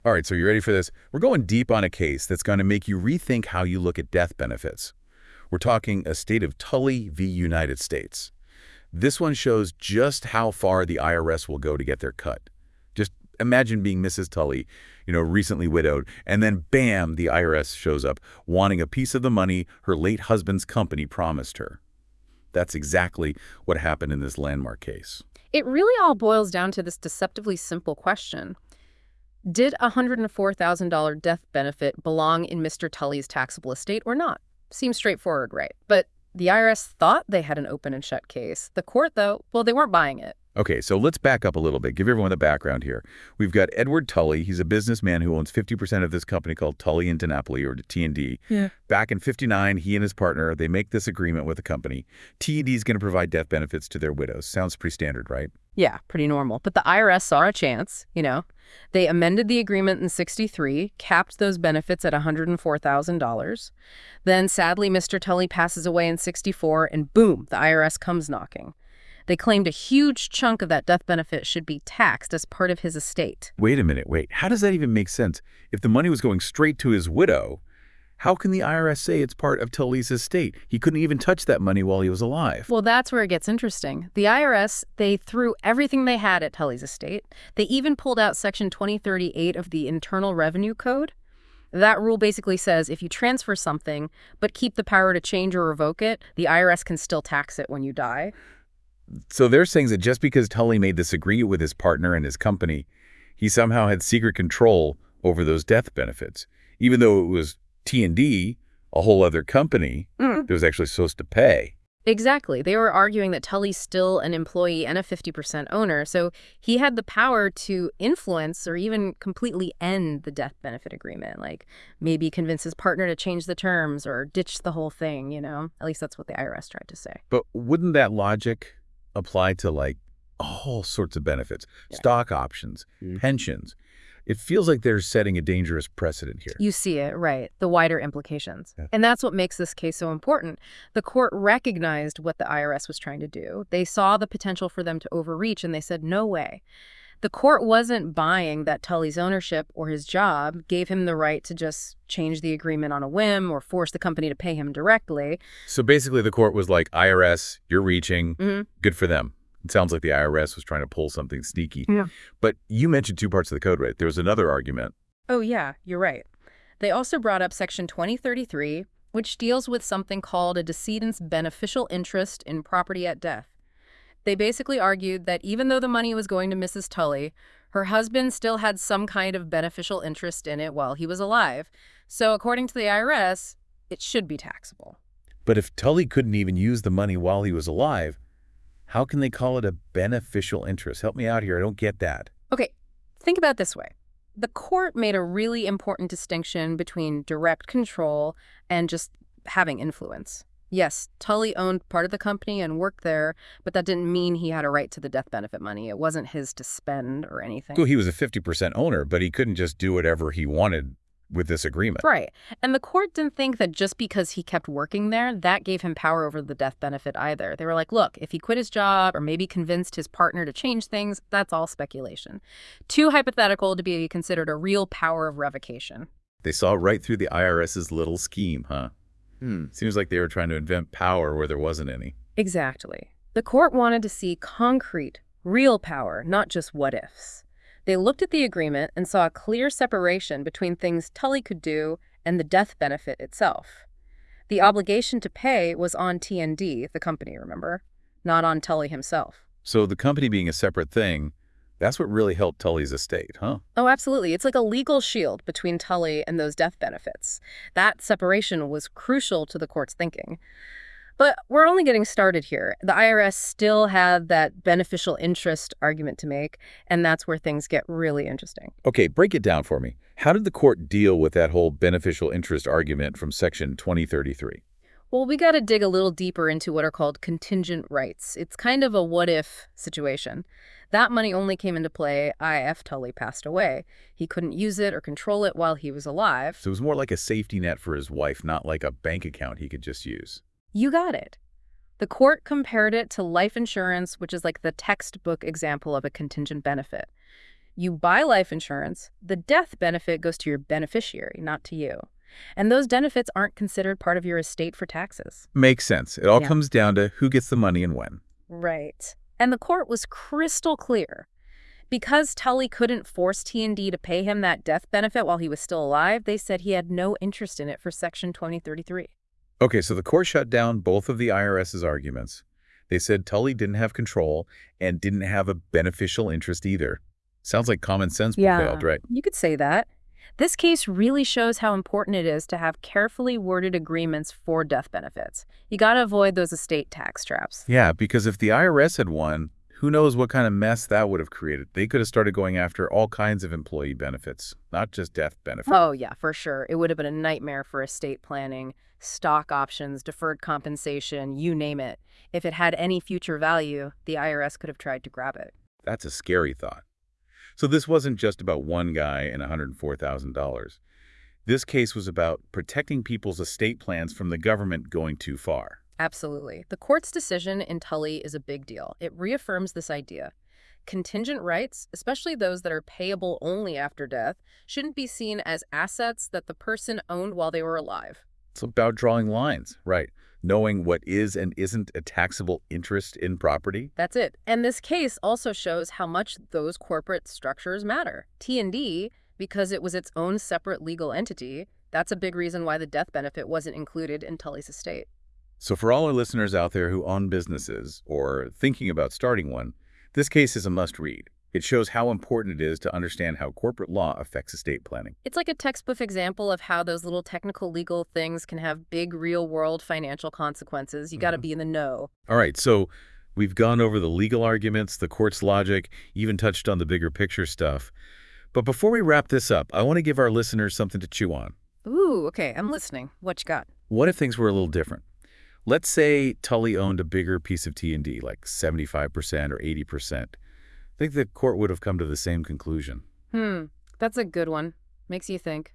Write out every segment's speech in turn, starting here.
All right, so you ready for this? We're going deep on a case that's going to make you rethink how you look at death benefits. We're talking Estate of Tully v. United States. This one shows just how far the IRS will go to get their cut. Just imagine being Mrs. Tully, recently widowed, and then bam, the IRS shows up wanting a piece of the money her late husband's company promised her. That's exactly what happened in this landmark case. It really all boils down to this deceptively simple question. Did a $104,000 death benefit belong in Mr. Tully's taxable estate or not? Seems straightforward, right? But the IRS thought they had an open and shut case. The court, though, well, they weren't buying it. Okay, so let's back up a little bit, give everyone the background here. We've got Edward Tully. He's a businessman who owns 50% of this company called Tully and DiNapoli, or T&D. Yeah. Back in '59, he and his partner, they make this agreement with the company. T&D is going to provide death benefits to their widows. Sounds pretty standard, right? Yeah, pretty normal. But the IRS saw a chance, They amended the agreement in '63, capped those benefits at $104,000. Then, sadly, Mr. Tully passes away in '64, and boom, the IRS comes knocking. They claimed a huge chunk of that death benefit should be taxed as part of his estate. Wait a minute, wait. How does that even make sense? If the money was going straight to his widow, how can the IRS say it's part of Tully's estate? He couldn't even touch that money while he was alive. Well, that's where it gets interesting. The IRS, they threw everything they had at Tully's estate. They even pulled out Section 2038 of the Internal Revenue Code. That rule basically says if you transfer something but keep the power to change or revoke it, the IRS can still tax it when you die. So they're saying that just because Tully made this agreement with his partner and his company, he somehow had secret control over those death benefits, even though it was T&D, a whole other company, that was actually supposed to pay. Exactly. They were arguing that Tully's still an employee and a 50% owner, so he had the power to influence or even completely end the death benefit agreement, like maybe convince his partner to change the terms or ditch the whole thing, At least that's what the IRS tried to say. But wouldn't that logic apply to all sorts of benefits, stock options, pensions? It feels like they're setting a dangerous precedent here. You see it, right, the wider implications. Yeah. And that's what makes this case so important. The court recognized what the IRS was trying to do. They saw the potential for them to overreach, and they said, no way. The court wasn't buying that Tully's ownership or his job gave him the right to just change the agreement on a whim or force the company to pay him directly. So basically the court was like, IRS, you're reaching, good for them. It sounds like the IRS was trying to pull something sneaky. Yeah. But you mentioned two parts of the code, right? There was another argument. Oh, yeah, you're right. They also brought up Section 2033, which deals with something called a decedent's beneficial interest in property at death. They basically argued that even though the money was going to Mrs. Tully, her husband still had some kind of beneficial interest in it while he was alive. So according to the IRS, it should be taxable. But if Tully couldn't even use the money while he was alive, how can they call it a beneficial interest? Help me out here. I don't get that. Okay, think about it this way. The court made a really important distinction between direct control and just having influence. Yes, Tully owned part of the company and worked there, but that didn't mean he had a right to the death benefit money. It wasn't his to spend or anything. Well, he was a 50% owner, but he couldn't just do whatever he wanted with this agreement. Right. And the court didn't think that just because he kept working there, that gave him power over the death benefit either. They were like, look, if he quit his job or maybe convinced his partner to change things, that's all speculation. Too hypothetical to be considered a real power of revocation. They saw right through the IRS's little scheme, huh? Seems like they were trying to invent power where there wasn't any. Exactly. The court wanted to see concrete, real power, not just what-ifs. They looked at the agreement and saw a clear separation between things Tully could do and the death benefit itself. The obligation to pay was on T&D, the company, remember? Not on Tully himself. So the company being a separate thing, that's what really helped Tully's estate, huh? Oh, absolutely. It's like a legal shield between Tully and those death benefits. That separation was crucial to the court's thinking. But we're only getting started here. The IRS still had that beneficial interest argument to make, and that's where things get really interesting. Okay, break it down for me. How did the court deal with that whole beneficial interest argument from Section 2033? Well, we got to dig a little deeper into what are called contingent rights. It's kind of a what-if situation. That money only came into play if Tully passed away. He couldn't use it or control it while he was alive. So it was more like a safety net for his wife, not like a bank account he could just use. You got it. The court compared it to life insurance, which is like the textbook example of a contingent benefit. You buy life insurance, the death benefit goes to your beneficiary, not to you. And those benefits aren't considered part of your estate for taxes. Makes sense. It all Yeah. comes down to who gets the money and when. Right. And the court was crystal clear. Because Tully couldn't force T&D to pay him that death benefit while he was still alive, they said he had no interest in it for Section 2033. Okay, so the court shut down both of the IRS's arguments. They said Tully didn't have control and didn't have a beneficial interest either. Sounds like common sense prevailed, right? You could say that. This case really shows how important it is to have carefully worded agreements for death benefits. You gotta avoid those estate tax traps. Yeah, because if the IRS had won, who knows what kind of mess that would have created. They could have started going after all kinds of employee benefits, not just death benefits. Oh, yeah, for sure. It would have been a nightmare for estate planning, stock options, deferred compensation, you name it. If it had any future value, the IRS could have tried to grab it. That's a scary thought. So this wasn't just about one guy and $104,000. This case was about protecting people's estate plans from the government going too far. Absolutely. The court's decision in Tully is a big deal. It reaffirms this idea. Contingent rights, especially those that are payable only after death, shouldn't be seen as assets that the person owned while they were alive. It's about drawing lines, right? Knowing what is and isn't a taxable interest in property. That's it. And this case also shows how much those corporate structures matter. T&D, because it was its own separate legal entity, that's a big reason why the death benefit wasn't included in Tully's estate. So for all our listeners out there who own businesses or thinking about starting one, this case is a must-read. It shows how important it is to understand how corporate law affects estate planning. It's like a textbook example of how those little technical legal things can have big real-world financial consequences. You got to be in the know. All right, so we've gone over the legal arguments, the court's logic, even touched on the bigger picture stuff. But before we wrap this up, I want to give our listeners something to chew on. Ooh, okay, I'm listening. What you got? What if things were a little different? Let's say Tully owned a bigger piece of T&D, like 75% or 80%. I think the court would have come to the same conclusion. That's a good one. Makes you think.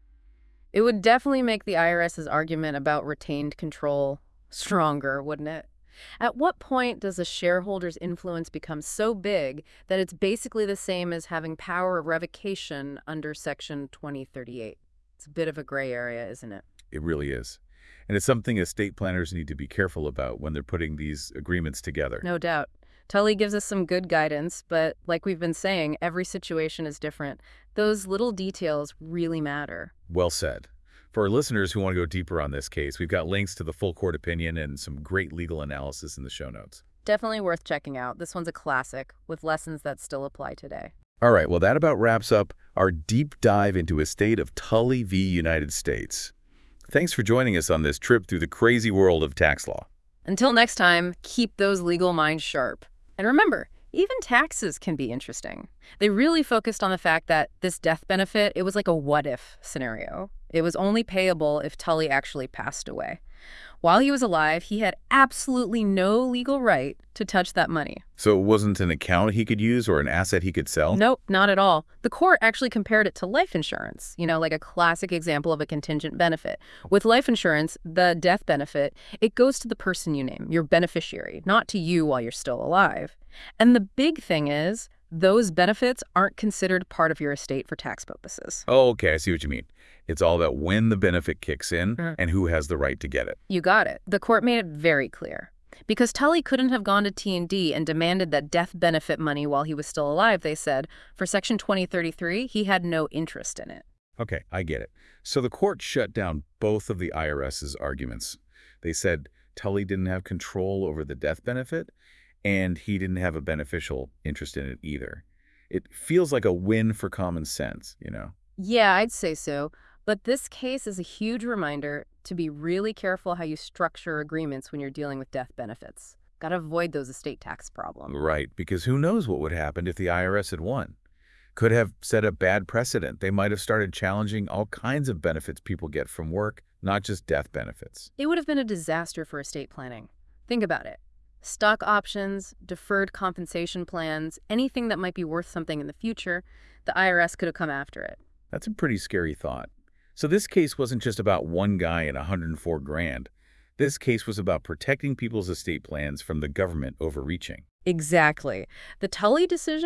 It would definitely make the IRS's argument about retained control stronger, wouldn't it? At what point does a shareholder's influence become so big that it's basically the same as having power of revocation under Section 2038? It's a bit of a gray area, isn't it? It really is. And it's something estate planners need to be careful about when they're putting these agreements together. No doubt. Tully gives us some good guidance, but like we've been saying, every situation is different. Those little details really matter. Well said. For our listeners who want to go deeper on this case, we've got links to the full court opinion and some great legal analysis in the show notes. Definitely worth checking out. This one's a classic with lessons that still apply today. All right, well, that about wraps up our deep dive into Estate of Tully v. United States. Thanks for joining us on this trip through the crazy world of tax law. Until next time, keep those legal minds sharp. And remember, even taxes can be interesting. They really focused on the fact that this death benefit, it was like a what-if scenario. It was only payable if Tully actually passed away. While he was alive, he had absolutely no legal right to touch that money. So it wasn't an account he could use or an asset he could sell? Nope, not at all. The court actually compared it to life insurance, like a classic example of a contingent benefit. With life insurance, the death benefit, it goes to the person you name, your beneficiary, not to you while you're still alive. And the big thing is, those benefits aren't considered part of your estate for tax purposes. Oh, okay, I see what you mean. It's all about when the benefit kicks in and who has the right to get it. You got it. The court made it very clear. Because Tully couldn't have gone to T&D and demanded that death benefit money while he was still alive, they said, for Section 2033, he had no interest in it. Okay, I get it. So the court shut down both of the IRS's arguments. They said Tully didn't have control over the death benefit, and he didn't have a beneficial interest in it either. It feels like a win for common sense, Yeah, I'd say so. But this case is a huge reminder to be really careful how you structure agreements when you're dealing with death benefits. Gotta avoid those estate tax problems. Right, because who knows what would happen if the IRS had won. Could have set a bad precedent. They might have started challenging all kinds of benefits people get from work, not just death benefits. It would have been a disaster for estate planning. Think about it. Stock options, deferred compensation plans, anything that might be worth something in the future, the IRS could have come after it. That's a pretty scary thought. So this case wasn't just about one guy and 104 grand. This case was about protecting people's estate plans from the government overreaching. Exactly. The Tully decision,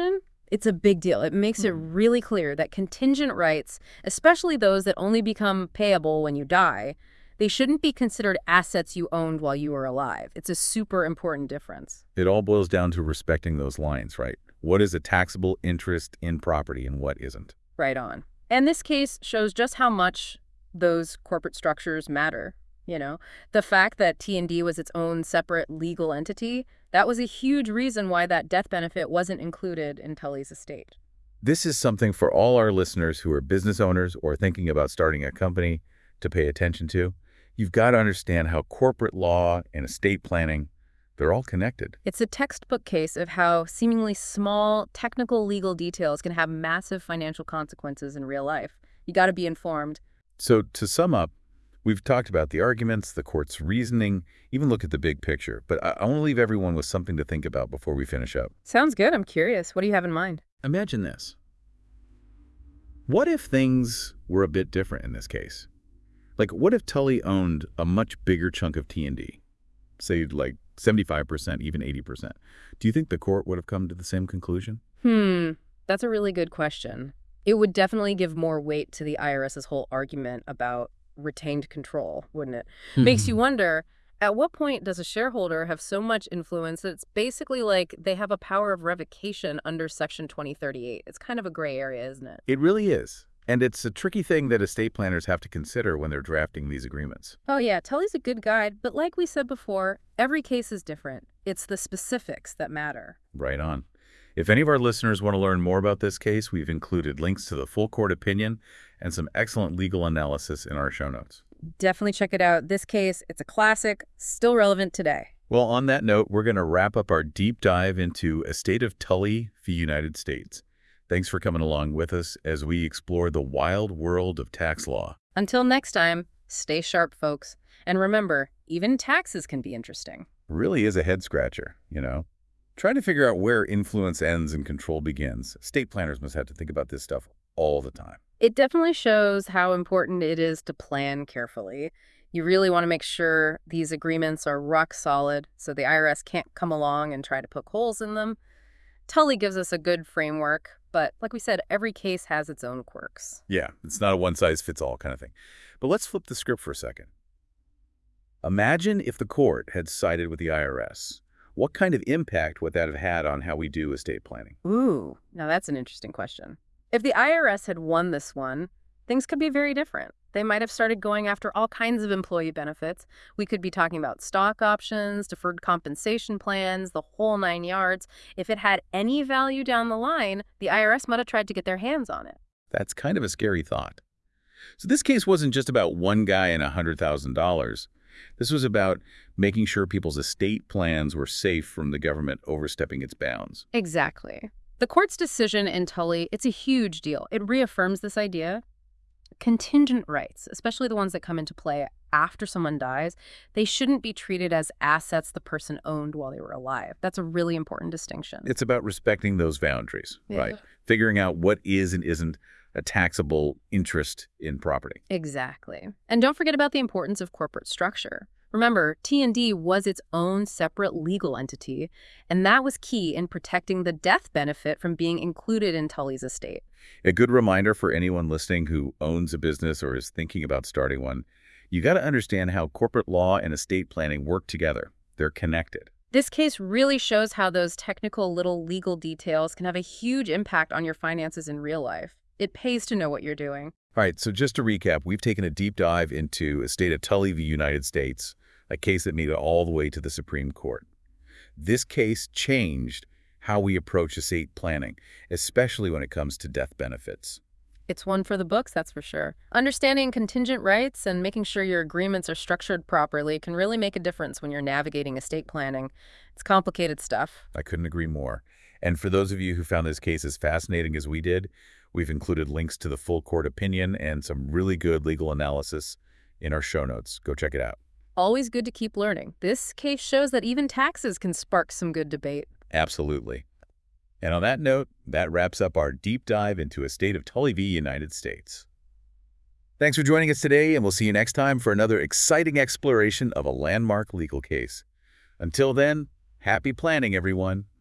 It's a big deal. It makes it really clear that contingent rights, especially those that only become payable when you die, they shouldn't be considered assets you owned while you were alive. It's a super important difference. It all boils down to respecting those lines, right? What is a taxable interest in property and what isn't? Right on. And this case shows just how much those corporate structures matter. You know, the fact that T&D was its own separate legal entity, that was a huge reason why that death benefit wasn't included in Tully's estate. This is something for all our listeners who are business owners or thinking about starting a company to pay attention to. You've got to understand how corporate law and estate planning, they're all connected. It's a textbook case of how seemingly small technical legal details can have massive financial consequences in real life. You got to be informed. So to sum up, we've talked about the arguments, the court's reasoning, even look at the big picture. But I want to leave everyone with something to think about before we finish up. Sounds good. I'm curious. What do you have in mind? Imagine this. What if things were a bit different in this case? Like, what if Tully owned a much bigger chunk of T&D? Say, like 75%, even 80%. Do you think the court would have come to the same conclusion? That's a really good question. It would definitely give more weight to the IRS's whole argument about retained control, wouldn't it? Makes you wonder, at what point does a shareholder have so much influence that it's basically like they have a power of revocation under Section 2038? It's kind of a gray area, isn't it? It really is. And it's a tricky thing that estate planners have to consider when they're drafting these agreements. Oh yeah, Tully's a good guide, but like we said before, every case is different. It's the specifics that matter. Right on. If any of our listeners want to learn more about this case, we've included links to the full court opinion and some excellent legal analysis in our show notes. Definitely check it out. This case, it's a classic, still relevant today. Well, on that note, we're going to wrap up our deep dive into Estate of Tully v. United States. Thanks for coming along with us as we explore the wild world of tax law. Until next time, stay sharp, folks. And remember, even taxes can be interesting. Really is a head-scratcher, you know? Trying to figure out where influence ends and control begins. Estate planners must have to think about this stuff all the time. It definitely shows how important it is to plan carefully. You really want to make sure these agreements are rock solid so the IRS can't come along and try to poke holes in them. Tully gives us a good framework, but like we said, every case has its own quirks. Yeah, it's not a one-size-fits-all kind of thing. But let's flip the script for a second. Imagine if the court had sided with the IRS. What kind of impact would that have had on how we do estate planning? Ooh, now that's an interesting question. If the IRS had won this one, things could be very different. They might have started going after all kinds of employee benefits. We could be talking about stock options, deferred compensation plans, the whole 9 yards. If it had any value down the line, the IRS might have tried to get their hands on it. That's kind of a scary thought. So this case wasn't just about one guy and $100,000. This was about making sure people's estate plans were safe from the government overstepping its bounds. Exactly. The court's decision in Tully, it's a huge deal. It reaffirms this idea. Contingent rights, especially the ones that come into play after someone dies, they shouldn't be treated as assets the person owned while they were alive. That's a really important distinction. It's about respecting those boundaries, Yeah. right? Figuring out what is and isn't a taxable interest in property. Exactly. And don't forget about the importance of corporate structure. Remember, T&D was its own separate legal entity, and that was key in protecting the death benefit from being included in Tully's estate. A good reminder for anyone listening who owns a business or is thinking about starting one, you got to understand how corporate law and estate planning work together. They're connected. This case really shows how those technical little legal details can have a huge impact on your finances in real life. It pays to know what you're doing. All right, so just to recap, we've taken a deep dive into Estate of Tully v. United States, a case that made it all the way to the Supreme Court. This case changed how we approach estate planning, especially when it comes to death benefits. It's one for the books, that's for sure. Understanding contingent rights and making sure your agreements are structured properly can really make a difference when you're navigating estate planning. It's complicated stuff. I couldn't agree more. And for those of you who found this case as fascinating as we did, we've included links to the full court opinion and some really good legal analysis in our show notes. Go check it out. Always good to keep learning. This case shows that even taxes can spark some good debate. Absolutely. And on that note, that wraps up our deep dive into Estate of Tully v. United States. Thanks for joining us today, and we'll see you next time for another exciting exploration of a landmark legal case. Until then, happy planning, everyone.